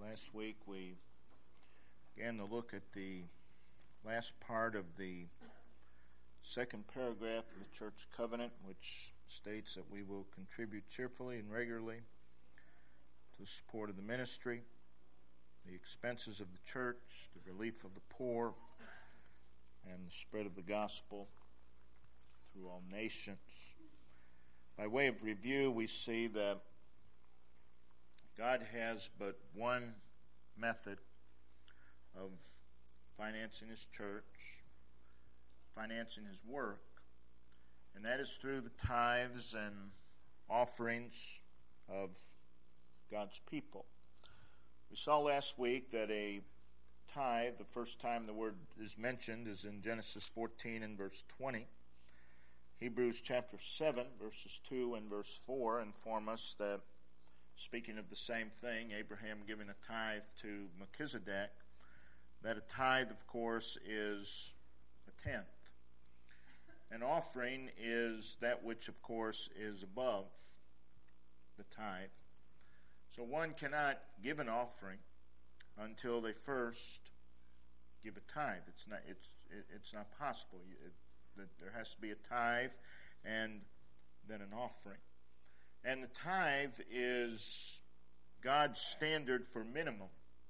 Last week we began to look at the last part of the second paragraph of the church covenant, which states that we will contribute cheerfully and regularly to the support of the ministry, the expenses of the church, the relief of the poor, and the spread of the gospel through all nations. By way of review, we see that God has but one method of financing His church, financing His work, and that is through the tithes and offerings of God's people. We saw last week that a tithe, the first time the word is mentioned, is in Genesis 14 and verse 20. Hebrews chapter 7, verses 2 and verse 4 inform us that, speaking of the same thing, Abraham giving a tithe to Melchizedek, that a tithe, of course, is a tenth. An offering is that which, of course, is above the tithe. So one cannot give an offering until they first give a tithe. It's not possible. There has to be a tithe and then an offering. And the tithe is God's standard for minimum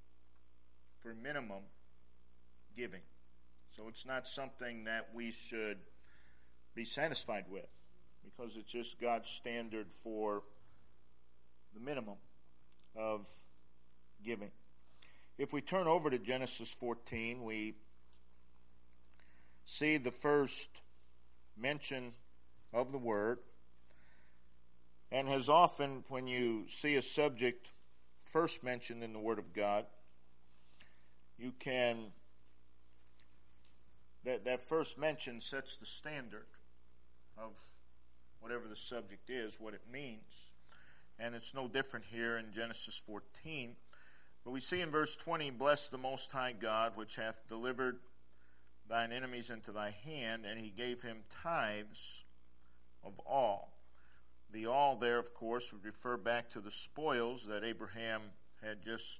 giving. So it's not something that we should be satisfied with, because it's just God's standard for the minimum of giving. If we turn over to Genesis 14, we see the first mention of the word. And as often when you see a subject first mentioned in the Word of God, you can, that first mention sets the standard of whatever the subject is, what it means. And it's no different here in Genesis 14. But we see in verse 20, "Bless the Most High God, which hath delivered thine enemies into thy hand, and he gave him tithes of all." The all there, of course, would refer back to the spoils that Abraham had just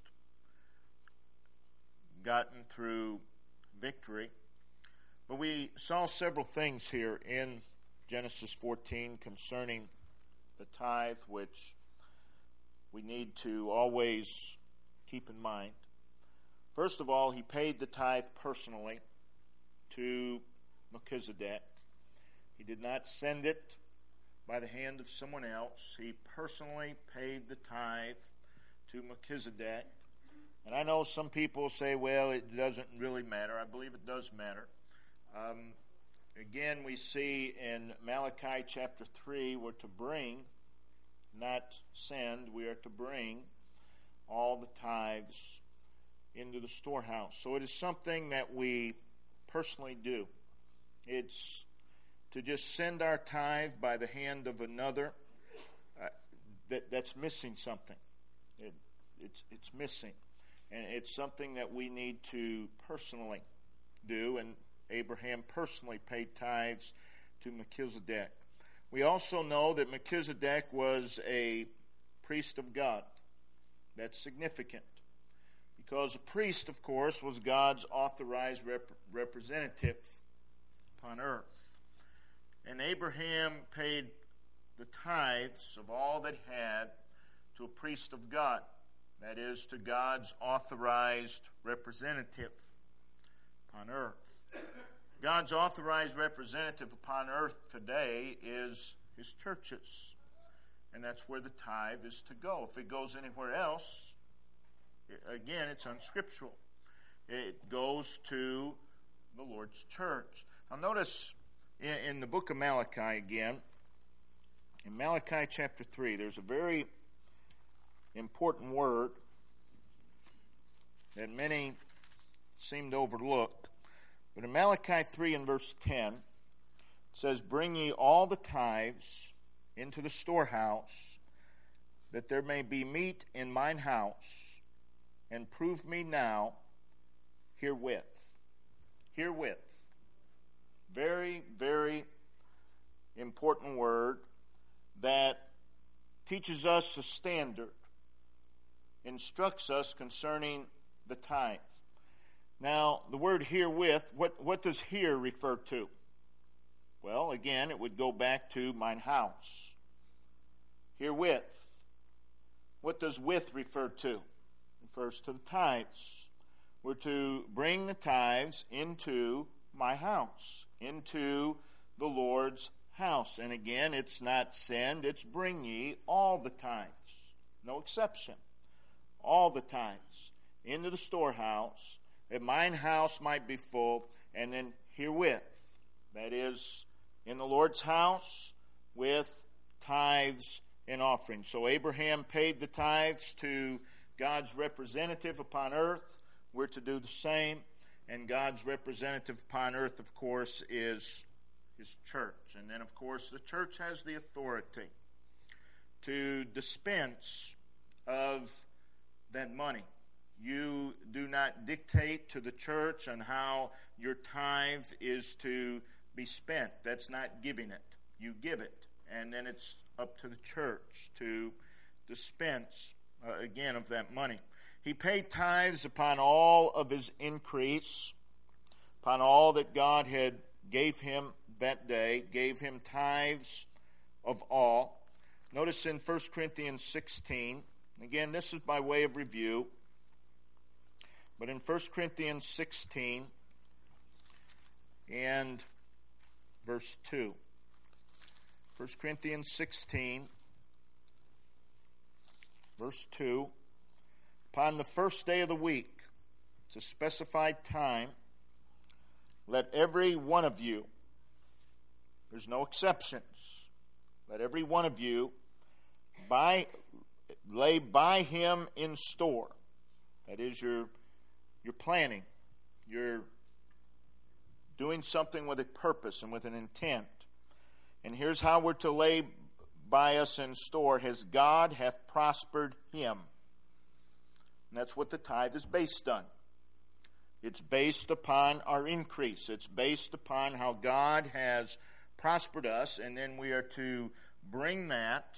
gotten through victory. But we saw several things here in Genesis 14 concerning the tithe, which we need to always keep in mind. First of all, he paid the tithe personally to Melchizedek. He did not send it by the hand of someone else. He personally paid the tithe to Melchizedek. And I know some people say, well, it doesn't really matter. I believe it does matter. Again, we see in Malachi chapter 3, we're to bring, not send, we are to bring all the tithes into the storehouse. So it is something that we personally do. It's to just send our tithe by the hand of another, that's missing something. It's missing. And it's something that we need to personally do, and Abraham personally paid tithes to Melchizedek. We also know that Melchizedek was a priest of God. That's significant, because a priest, of course, was God's authorized representative upon earth. And Abraham paid the tithes of all that he had to a priest of God, that is, to God's authorized representative upon earth. God's authorized representative upon earth today is His churches, and that's where the tithe is to go. If it goes anywhere else, again, it's unscriptural. It goes to the Lord's church. Now notice in the book of Malachi again, in Malachi chapter 3, there's a very important word that many seem to overlook. But in Malachi 3 and verse 10, it says, "Bring ye all the tithes into the storehouse, that there may be meat in mine house, and prove me now herewith." Herewith. Very, very important word that teaches us a standard instructs us concerning the tithe. Now, the word herewith, what does here refer to? Well, again, it would go back to mine house. Herewith. What does with refer to? It refers to the tithes. We're to bring the tithes into my house, into the Lord's house. And again, it's not send, it's bring ye all the tithes. No exception. All the tithes into the storehouse, that mine house might be full, and then herewith. That is, in the Lord's house with tithes and offerings. So Abraham paid the tithes to God's representative upon earth. We're to do the same. And God's representative upon earth, of course, is His church. And then, of course, the church has the authority to dispense of that money. You do not dictate to the church on how your tithe is to be spent. That's not giving it. You give it. And then it's up to the church to dispense, again, of that money. He paid tithes upon all of his increase, upon all that God had gave him that day, gave him tithes of all. Notice in 1 Corinthians 16, again, this is by way of review, but in 1 Corinthians 16 and verse 2, 1 Corinthians 16, verse 2, upon the first day of the week, it's a specified time, let every one of you, there's no exceptions, let every one of you lay by him in store. That is, you're planning. You're doing something with a purpose and with an intent. And here's how we're to lay by us in store. As God hath prospered him. And that's what the tithe is based on. It's based upon our increase. It's based upon how God has prospered us. And then we are to bring that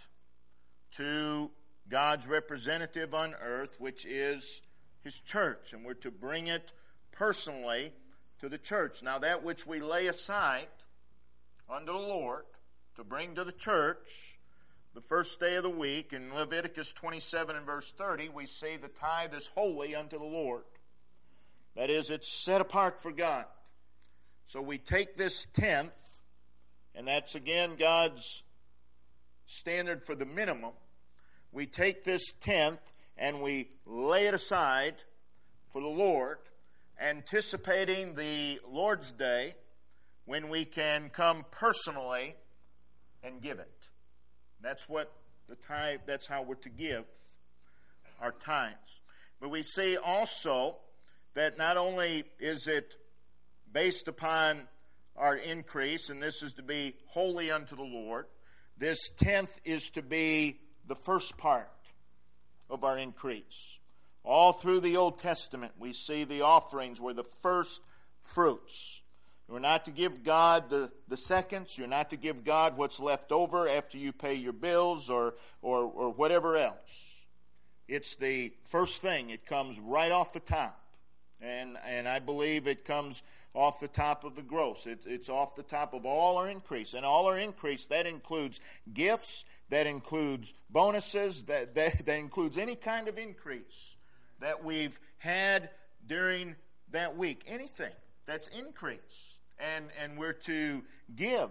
to God's representative on earth, which is His church. And we're to bring it personally to the church. Now, that which we lay aside unto the Lord to bring to the church the first day of the week, in Leviticus 27 and verse 30, we see the tithe is holy unto the Lord. That is, it's set apart for God. So we take this tenth, and that's again God's standard for the minimum. We take this tenth and we lay it aside for the Lord, anticipating the Lord's Day when we can come personally and give it. That's what the tithe, that's how we're to give our tithes. But we see also that not only is it based upon our increase, and this is to be holy unto the Lord, this tenth is to be the first part of our increase. All through the Old Testament, we see the offerings were the first fruits. You're not to give God the seconds. You're not to give God what's left over after you pay your bills or whatever else. It's the first thing. It comes right off the top. And I believe it comes off the top of the gross. It's off the top of all our increase. And all our increase, that includes gifts, that includes bonuses, that includes any kind of increase that we've had during that week. Anything that's increase. And we're to give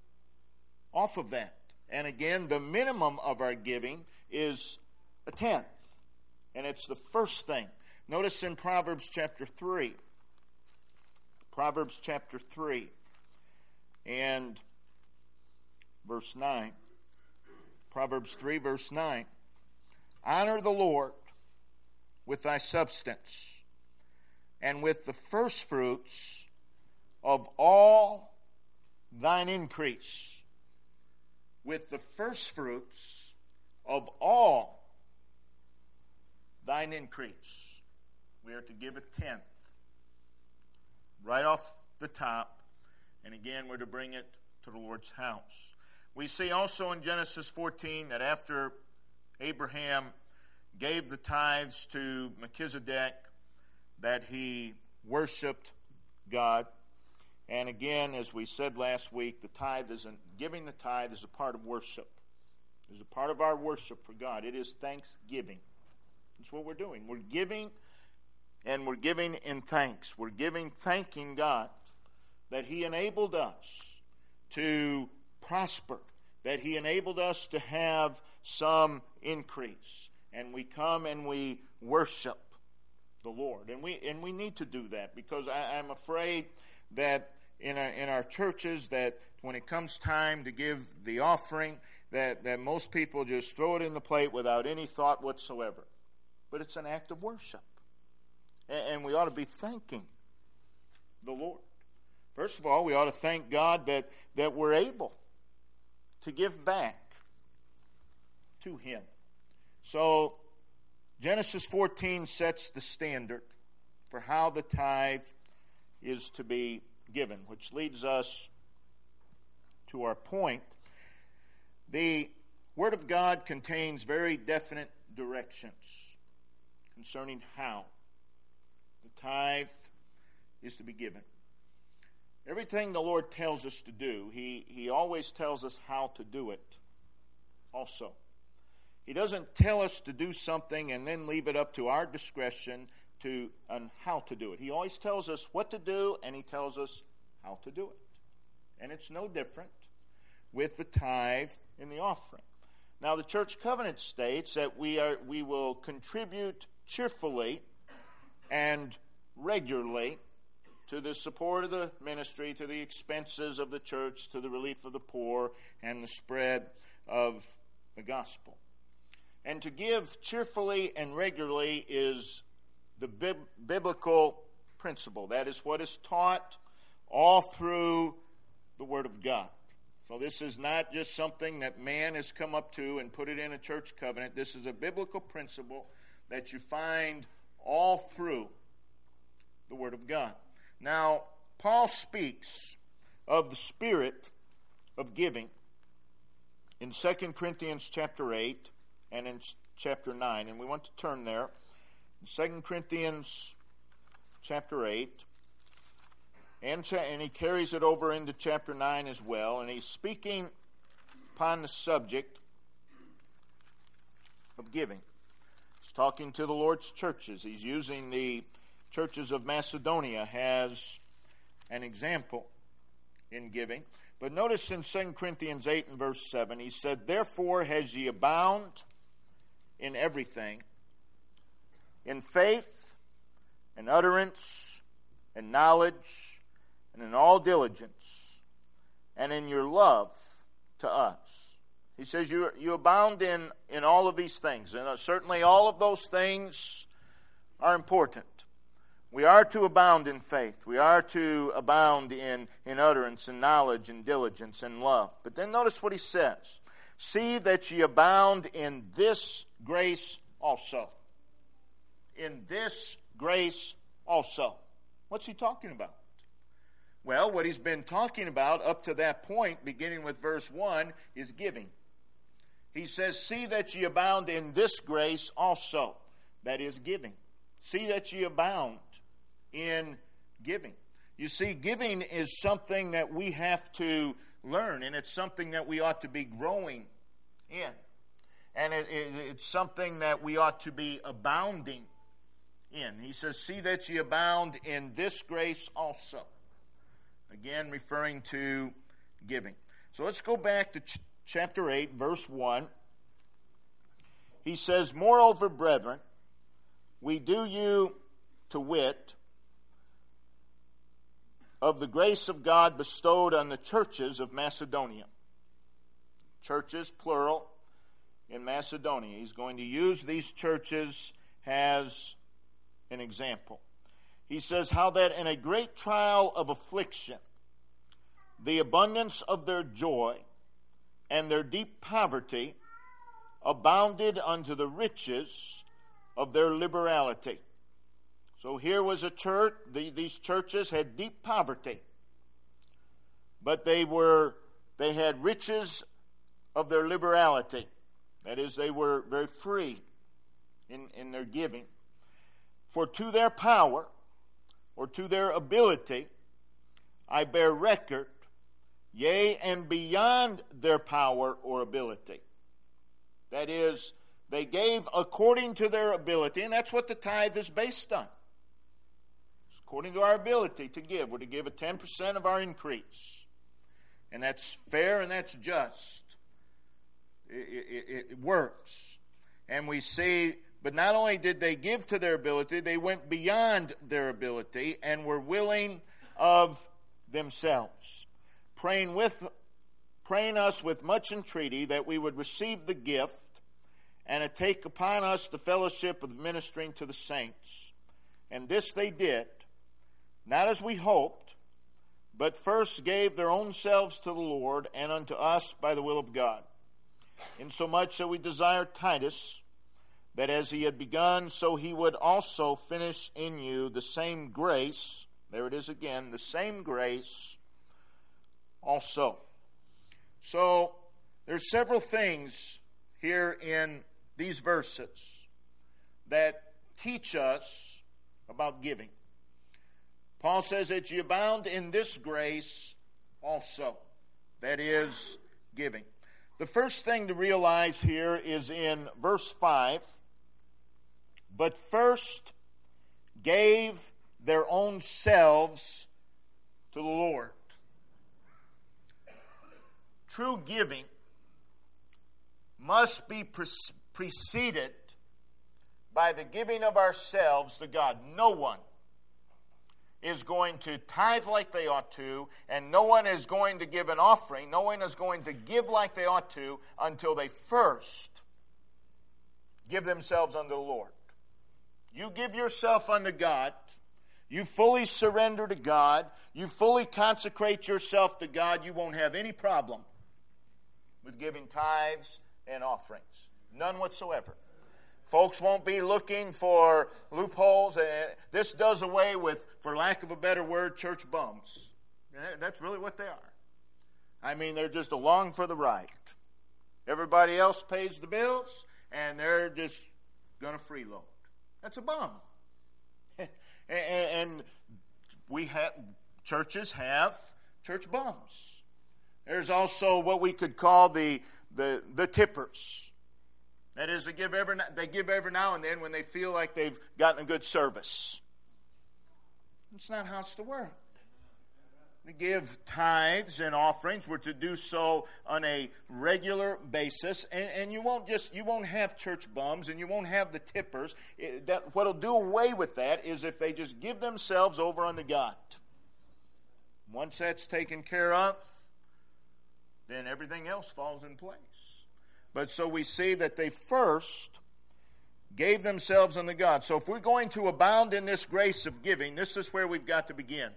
off of that. And again, the minimum of our giving is a tenth. And it's the first thing. Notice in Proverbs chapter 3. Proverbs chapter 3 and verse 9. Proverbs 3 verse 9. Honor the Lord with thy substance, and with the firstfruits of all thine increase. With the firstfruits of all thine increase. We are to give a tenth. Right off the top. And again, we're to bring it to the Lord's house. We see also in Genesis 14 that after Abraham gave the tithes to Melchizedek, that he worshiped God. And again, as we said last week, giving the tithe is a part of worship. It's a part of our worship for God. It is thanksgiving. That's what we're doing. We're giving, and we're giving in thanks. We're thanking God that he enabled us to prosper, that he enabled us to have some increase. And we come and we worship the Lord. And we need to do that, because I'm afraid that in our churches, that when it comes time to give the offering, that most people just throw it in the plate without any thought whatsoever. But it's an act of worship. And we ought to be thanking the Lord. First of all, we ought to thank God that we're able to give back to him. So Genesis 14 sets the standard for how the tithe is to be given, which leads us to our point. The Word of God contains very definite directions concerning how the tithe is to be given. Everything the Lord tells us to do, He always tells us how to do it also. He doesn't tell us to do something and then leave it up to our discretion on how to do it. He always tells us what to do, and he tells us how to do it. And it's no different with the tithe and the offering. Now, the church covenant states that we will contribute cheerfully and regularly to the support of the ministry, to the expenses of the church, to the relief of the poor, and the spread of the gospel. And to give cheerfully and regularly is the biblical principle. That is what is taught all through the Word of God. So this is not just something that man has come up to and put it in a church covenant. This is a biblical principle that you find all through the Word of God. Now, Paul speaks of the spirit of giving in 2 Corinthians chapter 8 and in chapter 9. And we want to turn there. In 2 Corinthians chapter 8, and he carries it over into chapter 9 as well. And he's speaking upon the subject of giving. He's talking to the Lord's churches. He's using the churches of Macedonia as an example in giving. But notice in 2 Corinthians 8 and verse 7, he said, "Therefore as ye abound in everything, in faith and utterance and knowledge and in all diligence and in your love to us." He says you abound in all of these things. And certainly all of those things are important. We are to abound in faith. We are to abound in utterance and knowledge and diligence and love. But then notice what he says. "See that ye abound in this grace also." In this grace also. What's he talking about? Well, what he's been talking about up to that point, beginning with verse 1, is giving. He says, "See that ye abound in this grace also." That is giving. See that ye abound in giving. You see, giving is something that we have to learn, and it's something that we ought to be growing in. And it's something that we ought to be abounding in. He says, "See that ye abound in this grace also." Again, referring to giving. So let's go back to chapter 8, verse 1. He says, "Moreover, brethren, we do you to wit of the grace of God bestowed on the churches of Macedonia." Churches, plural, in Macedonia. He's going to use these churches as an example. He says, "How that in a great trial of affliction, the abundance of their joy and their deep poverty abounded unto the riches of their liberality." So here was a church, these churches had deep poverty, but they had riches of their liberality. That is, they were very free in their giving. For to their power, or to their ability, I bear record, yea, and beyond their power or ability. That is, they gave according to their ability, and that's what the tithe is based on. It's according to our ability to give. We're to give a 10% of our increase. And that's fair and that's just. It works. And we see, but not only did they give to their ability, they went beyond their ability and were willing of themselves, praying us with much entreaty that we would receive the gift and to take upon us the fellowship of ministering to the saints. And this they did, not as we hoped, but first gave their own selves to the Lord and unto us by the will of God. Insomuch that we desire Titus, that as he had begun, so he would also finish in you the same grace. There it is again, the same grace also. So there's several things here in these verses that teach us about giving. Paul says that you abound in this grace also. That is giving. The first thing to realize here is in verse 5. But first gave their own selves to the Lord. True giving must be preceded by the giving of ourselves to God. No one is going to tithe like they ought to, and no one is going to give an offering, no one is going to give like they ought to until they first give themselves unto the Lord. You give yourself unto God, you fully surrender to God, you fully consecrate yourself to God, you won't have any problem with giving tithes and offerings. None whatsoever. Folks won't be looking for loopholes. This does away with, for lack of a better word, church bums. That's really what they are. I mean, they're just along for the ride. Everybody else pays the bills, and they're just going to freeload. That's a bum. And we have, churches have church bums. There's also what we could call the tippers. That is, they give every now and then when they feel like they've gotten a good service. That's not how it's to work. We give tithes and offerings. We're to do so on a regular basis, and you won't have church bums, and you won't have the tippers. What'll do away with that is if they just give themselves over unto God. Once that's taken care of, then everything else falls in place. But so we see that they first gave themselves unto God. So if we're going to abound in this grace of giving, this is where we've got to begin.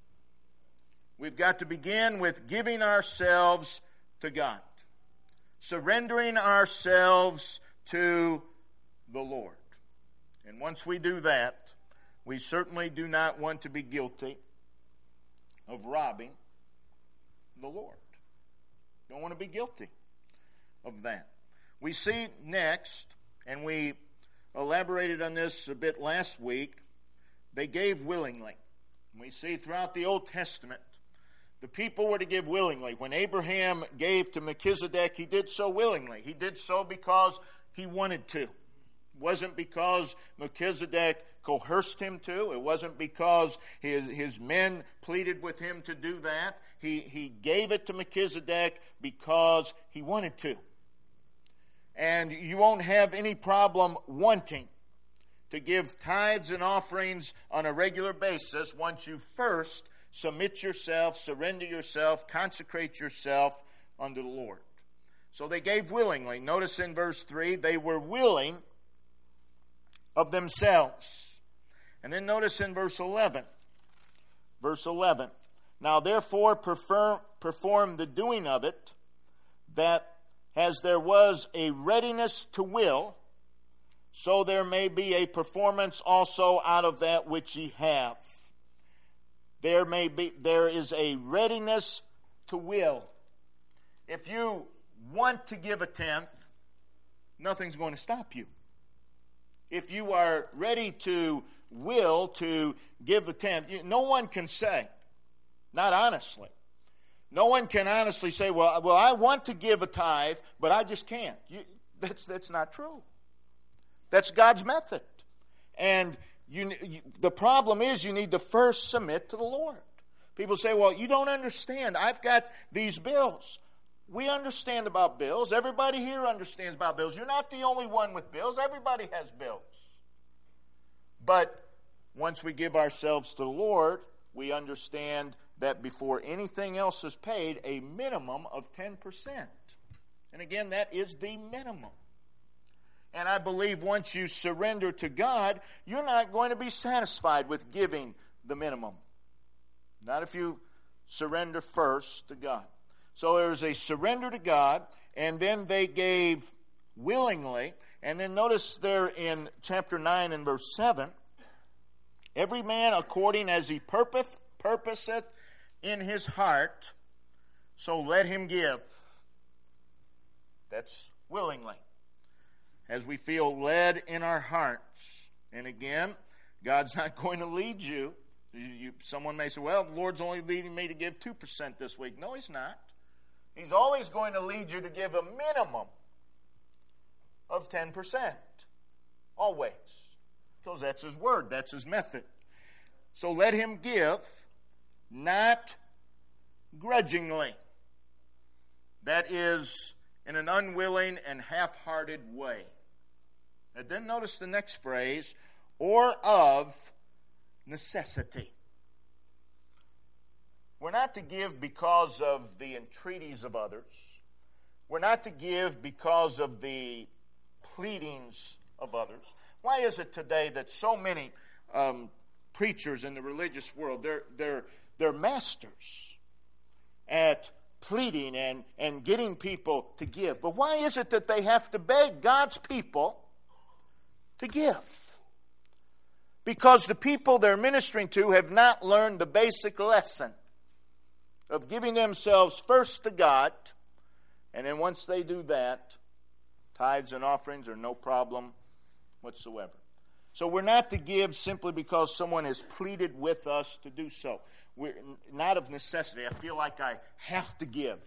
We've got to begin with giving ourselves to God. Surrendering ourselves to the Lord. And once we do that, we certainly do not want to be guilty of robbing the Lord. Don't want to be guilty of that. We see next, and we elaborated on this a bit last week, they gave willingly. We see throughout the Old Testament, the people were to give willingly. When Abraham gave to Melchizedek, he did so willingly. He did so because he wanted to. It wasn't because Melchizedek coerced him to. It wasn't because his men pleaded with him to do that. He gave it to Melchizedek because he wanted to. And you won't have any problem wanting to give tithes and offerings on a regular basis once you first submit yourself, surrender yourself, consecrate yourself unto the Lord. So they gave willingly. Notice in verse 3, they were willing of themselves. And then notice in verse 11. Verse 11. Now therefore perform the doing of it, that as there was a readiness to will, so there may be a performance also out of that which ye have. There is a readiness to will. If you want to give a tenth, nothing's going to stop you. if you are ready to will to give the tenth, no one can say, not honestly. No one can honestly say, well, I want to give a tithe, but I just can't. That's not true. That's God's method. And the problem is you need to first submit to the Lord. People say, well, you don't understand. I've got these bills. We understand about bills. Everybody here understands about bills. You're not the only one with bills. Everybody has bills. But once we give ourselves to the Lord, we understand that before anything else is paid, a minimum of 10%. And again, that is the minimum. And I believe once you surrender to God, you're not going to be satisfied with giving the minimum. Not if you surrender first to God. So there's a surrender to God, and then they gave willingly. And then notice there in chapter 9 and verse 7, every man according as he purposeth in his heart, so let him give. That's willingly. As we feel led in our hearts. And again, God's not going to lead you. Someone may say, well, the Lord's only leading me to give 2% this week. No, He's not. He's always going to lead you to give a minimum of 10%. Always. Because that's His word. That's His method. So let him give, not grudgingly. That is in an unwilling and half-hearted way. And then notice the next phrase, or of necessity. We're not to give because of the entreaties of others. We're not to give because of the pleadings of others. Why is it today that so many preachers in the religious world, they're masters at pleading and getting people to give? But why is it that they have to beg God's people to give? Because the people they're ministering to have not learned the basic lesson of giving themselves first to God, and then once they do that, tithes and offerings are no problem whatsoever. So we're not to give simply because someone has pleaded with us to do so. We're not of necessity. I feel like I have to give.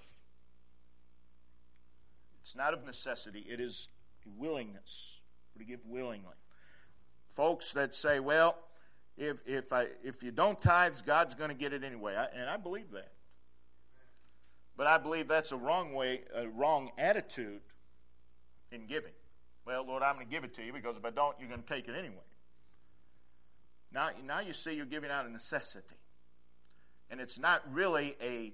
It's not of necessity. It is willingness. We're to give willingly. Folks that say, well, if you don't tithe, God's going to get it anyway. And I believe that. But I believe that's a wrong attitude in giving. Well, Lord, I'm going to give it to you because if I don't, you're going to take it anyway. Now you see you're giving out of necessity. And it's not really a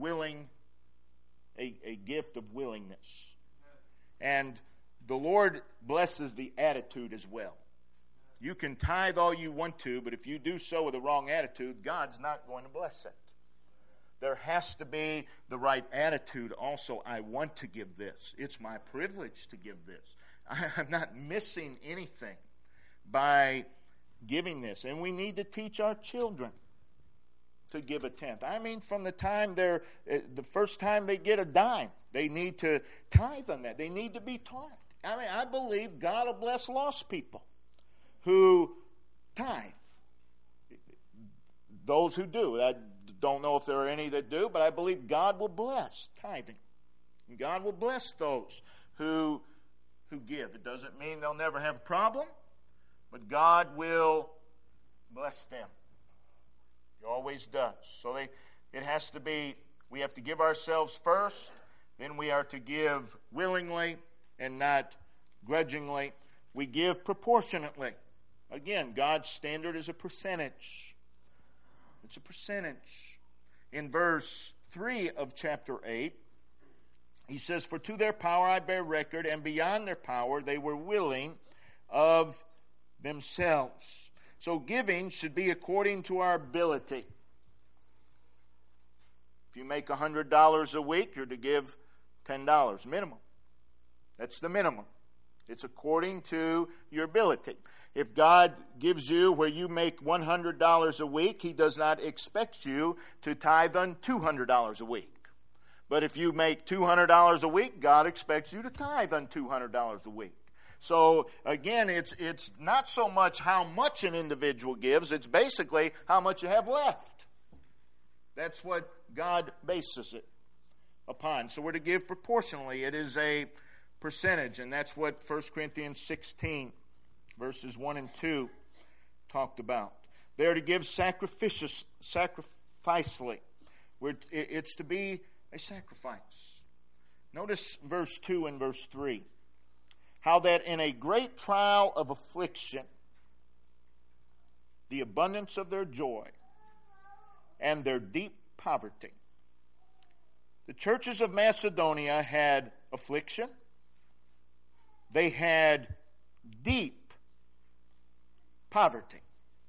gift of willingness. And the Lord blesses the attitude as well. You can tithe all you want to, but if you do so with the wrong attitude, God's not going to bless it. There has to be the right attitude also. I want to give this. It's my privilege to give this. I'm not missing anything by giving this. And we need to teach our children to give a tenth. I mean, from the time the first time they get a dime, they need to tithe on that. They need to be taught. I mean, I believe God will bless lost people who tithe. Those who do. I don't know if there are any that do, but I believe God will bless tithing. And God will bless those who give. It doesn't mean they'll never have a problem, but God will bless them. He always does. So it has to be, we have to give ourselves first, then we are to give willingly and not grudgingly. We give proportionately. Again, God's standard is a percentage. It's a percentage. In verse 3 of chapter 8, he says, for to their power I bear record, and beyond their power they were willing of themselves. So giving should be according to our ability. If you make $100 a week, you're to give $10 minimum. That's the minimum. It's according to your ability. If God gives you where you make $100 a week, He does not expect you to tithe on $200 a week. But if you make $200 a week, God expects you to tithe on $200 a week. So again, it's not so much how much an individual gives, it's basically how much you have left. That's what God bases it upon. So we're to give proportionally. It is a percentage, and that's what 1 Corinthians 16, verses 1 and 2 talked about. They're to give sacrificially. It's to be a sacrifice. Notice verse 2 and verse 3. How that in a great trial of affliction, the abundance of their joy and their deep poverty. The churches of Macedonia had affliction. They had deep poverty.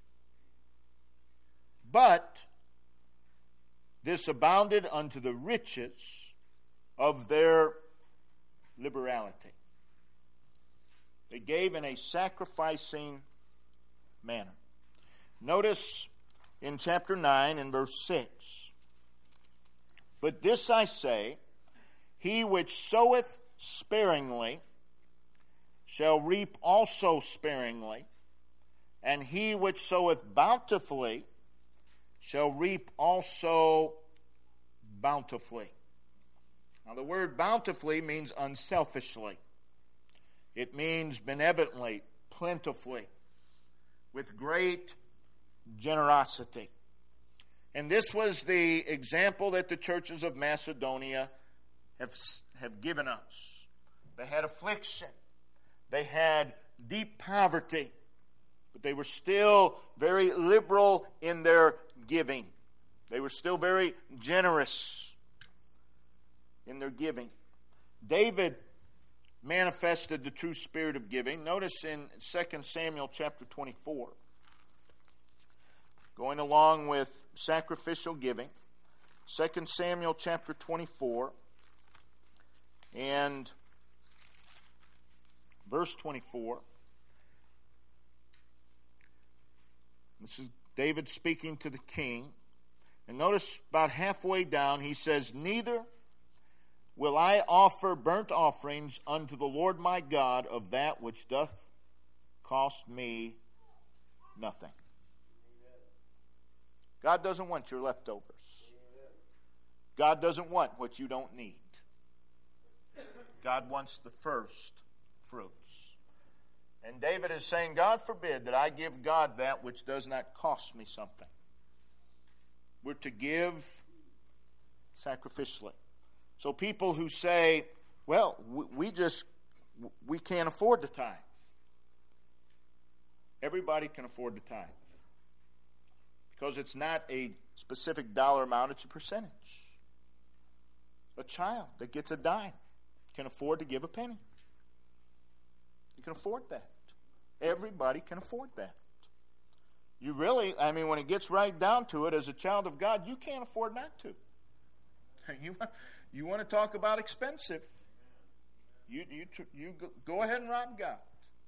But this abounded unto the riches of their liberality. They gave in a sacrificing manner. Notice in chapter 9 and verse 6. But this I say, he which soweth sparingly shall reap also sparingly, and he which soweth bountifully shall reap also bountifully. Now the word bountifully means unselfishly. It means benevolently, plentifully, with great generosity. And this was the example that the churches of Macedonia have given us. They had affliction. They had deep poverty. But they were still very liberal in their giving. They were still very generous in their giving. David manifested the true spirit of giving. Notice in 2 Samuel chapter 24, going along with sacrificial giving, 2 Samuel chapter 24 and verse 24. This is David speaking to the king. And notice about halfway down he says, neither will I offer burnt offerings unto the Lord my God of that which doth cost me nothing. God doesn't want your leftovers. God doesn't want what you don't need. God wants the first fruits. And David is saying, God forbid that I give God that which does not cost me something. We're to give sacrificially. So people who say, well, we can't afford the tithe. Everybody can afford the tithe. Because it's not a specific dollar amount, it's a percentage. A child that gets a dime can afford to give a penny. You can afford that. Everybody can afford that. You really, when it gets right down to it, as a child of God, you can't afford not to. You want to talk about expensive. You go ahead and rob God.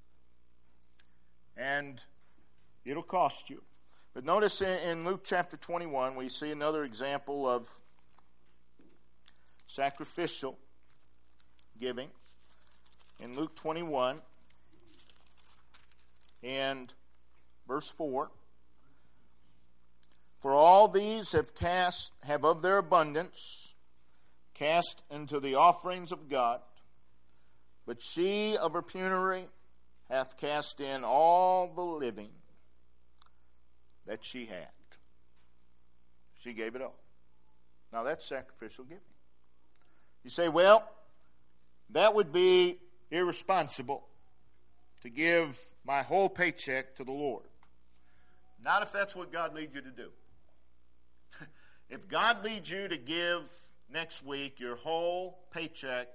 And it'll cost you. But notice in Luke chapter 21, we see another example of sacrificial giving. In Luke 21 and verse 4, for all these have of their abundance cast into the offerings of God, but she of her penury hath cast in all the living that she had. She gave it all. Now that's sacrificial giving. You say, well, that would be irresponsible to give my whole paycheck to the Lord. Not if that's what God leads you to do. If God leads you to give next week your whole paycheck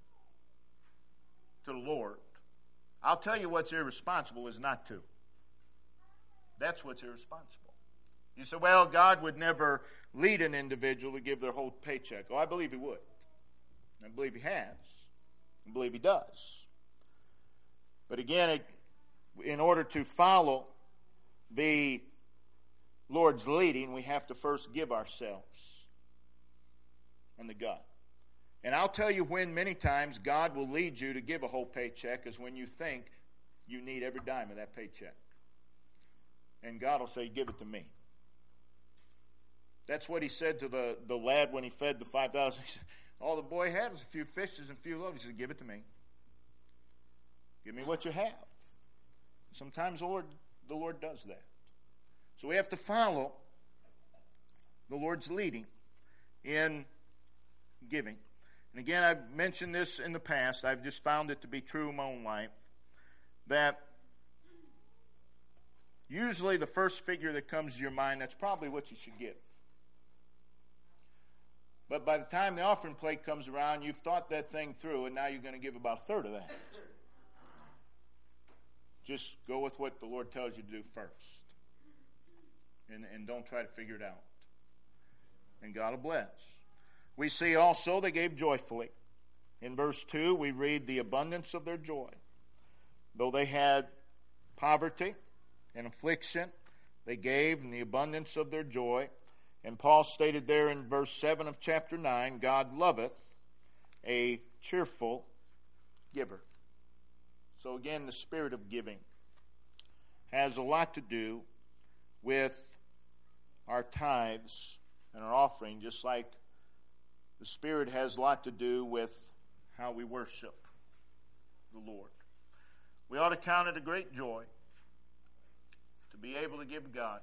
to the Lord, I'll tell you what's irresponsible is not to. That's what's irresponsible. You say, well, God would never lead an individual to give their whole paycheck. Oh, I believe He would. I believe He has. I believe He does. But again, in order to follow the Lord's leading, we have to first give ourselves unto God. And I'll tell you when many times God will lead you to give a whole paycheck is when you think you need every dime of that paycheck. And God will say, give it to me. That's what he said to the lad when he fed the 5,000. He said, all the boy had was a few fishes and a few loaves. He said, give it to me. Give me what you have. Sometimes the Lord does that. So we have to follow the Lord's leading in giving. And again, I've mentioned this in the past. I've just found it to be true in my own life. That usually the first figure that comes to your mind, that's probably what you should give. But by the time the offering plate comes around, you've thought that thing through, and now you're going to give about a third of that. Just go with what the Lord tells you to do first. And don't try to figure it out. And God will bless. We see also they gave joyfully. In verse 2, we read the abundance of their joy. Though they had poverty and affliction, they gave in the abundance of their joy. And Paul stated there in verse 7 of chapter 9, God loveth a cheerful giver. So again, the spirit of giving has a lot to do with our tithes and our offering, just like the Spirit has a lot to do with how we worship the Lord. We ought to count it a great joy to be able to give God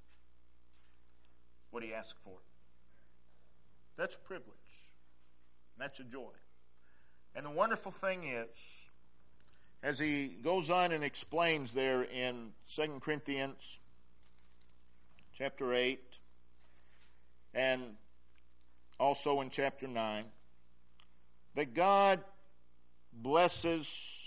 what he asked for. That's a privilege. That's a joy. And the wonderful thing is, as he goes on and explains there in 2 Corinthians chapter 8 and also in chapter 9, that God blesses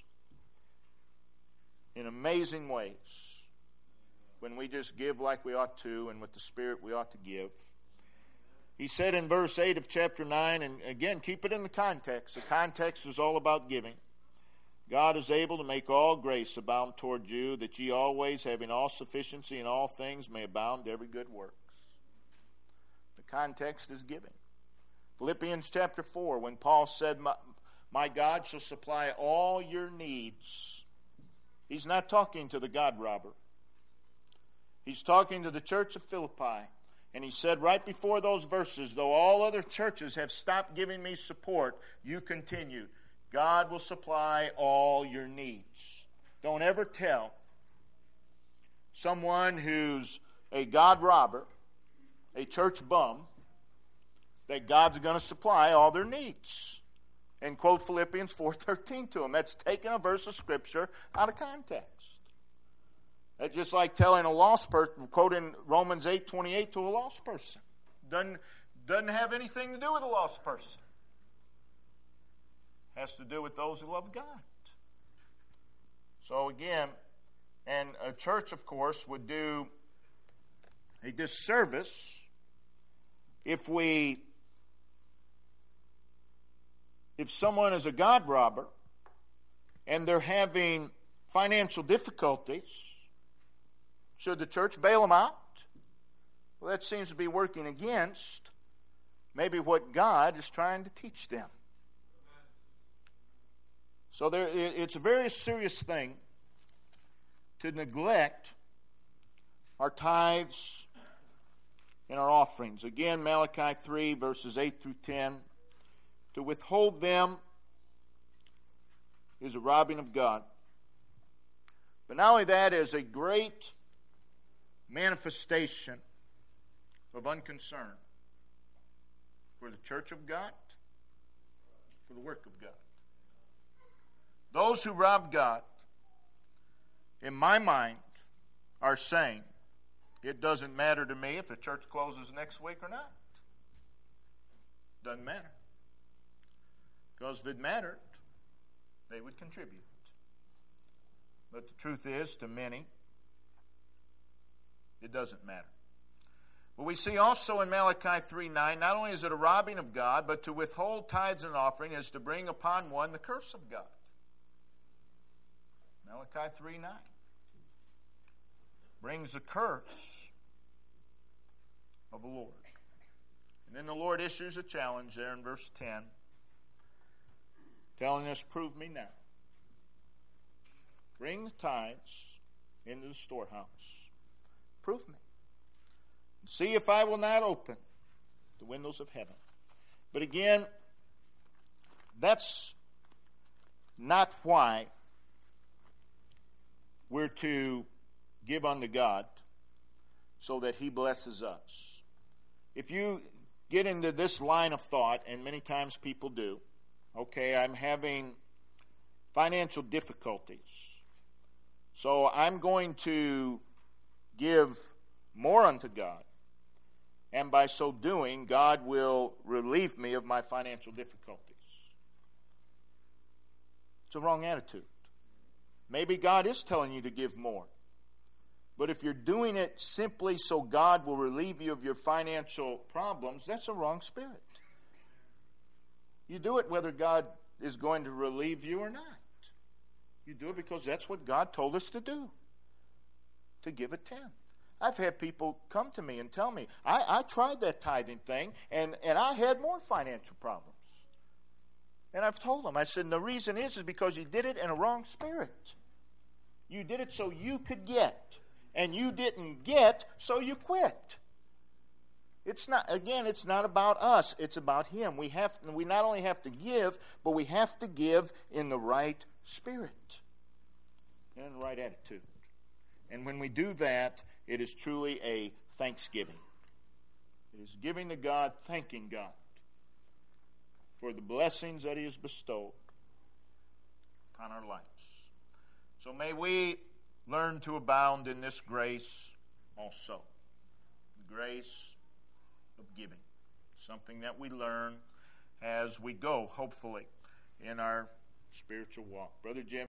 in amazing ways when we just give like we ought to and with the Spirit we ought to give. He said in verse 8 of chapter 9, and again, keep it in the context. The context is all about giving. God is able to make all grace abound toward you, that ye always, having all sufficiency in all things, may abound to every good works. The context is giving. Philippians chapter 4, when Paul said, my God shall supply all your needs. He's not talking to the God robber. He's talking to the church of Philippi. And he said right before those verses, though all other churches have stopped giving me support, you continue. God will supply all your needs. Don't ever tell someone who's a God robber, a church bum, that God's going to supply all their needs. And quote Philippians 4:13 to them. That's taking a verse of Scripture out of context. That's just like telling a lost person, quoting Romans 8:28 to a lost person. Doesn't have anything to do with a lost person. Has to do with those who love God. So again, and a church, of course, would do a disservice if someone is a God robber and they're having financial difficulties, should the church bail them out? Well, that seems to be working against maybe what God is trying to teach them. So it's a very serious thing to neglect our tithes and our offerings. Again, Malachi 3, verses 8 through 10. To withhold them is a robbing of God. But not only that, is a great manifestation of unconcern for the church of God, for the work of God. Those who rob God, in my mind, are saying, it doesn't matter to me if the church closes next week or not. Doesn't matter. Because if it mattered, they would contribute. But the truth is, to many, it doesn't matter. But we see also in Malachi 3:9, not only is it a robbing of God, but to withhold tithes and offering is to bring upon one the curse of God. Malachi 3:9 brings the curse of the Lord. And then the Lord issues a challenge there in verse 10. telling us, prove me now. Bring the tithes into the storehouse. Prove me. See if I will not open the windows of heaven. But again, that's not why we're to give unto God so that He blesses us. If you get into this line of thought, and many times people do, okay, I'm having financial difficulties, so I'm going to give more unto God, and by so doing, God will relieve me of my financial difficulties. It's a wrong attitude. Maybe God is telling you to give more. But if you're doing it simply so God will relieve you of your financial problems, that's a wrong spirit. You do it whether God is going to relieve you or not. You do it because that's what God told us to do, to give a tenth. I've had people come to me and tell me, I tried that tithing thing, and I had more financial problems. And I've told them, I said, the reason is because you did it in a wrong spirit. You did it so you could get. And you didn't get, so you quit. It's not about us. It's about Him. We not only have to give, but we have to give in the right spirit and in the right attitude. And when we do that, it is truly a thanksgiving. It is giving to God, thanking God for the blessings that He has bestowed upon our lives. So may we learn to abound in this grace also. The grace of giving. Something that we learn as we go, hopefully, in our spiritual walk. Brother Jim.